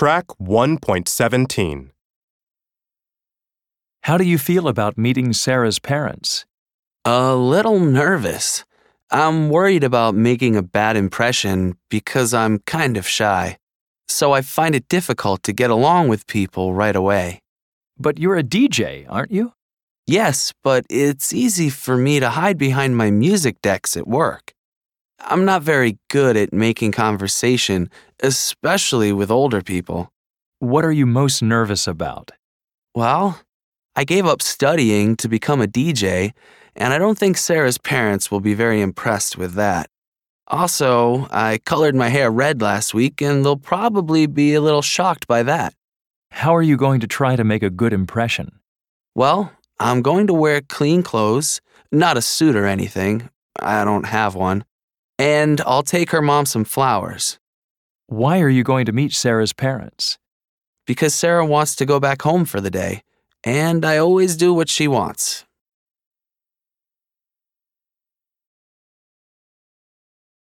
Track 1.17. How do you feel about meeting Sarah's parents? A little nervous. I'm worried about making a bad impression because I'm kind of shy. So I find it difficult to get along with people right away. But you're a DJ, aren't you? Yes, but it's easy for me to hide behind my music decks at work. I'm not very good at making conversation, especially with older people. What are you most nervous about? Well, I gave up studying to become a DJ, and I don't think Sarah's parents will be very impressed with that. Also, I colored my hair red last week, and they'll probably be a little shocked by that. How are you going to try to make a good impression? Well, I'm going to wear clean clothes, not a suit or anything. I don't have one. And I'll take her mom some flowers. Why are you going to meet Sarah's parents? Because Sarah wants to go back home for the day, and I always do what she wants.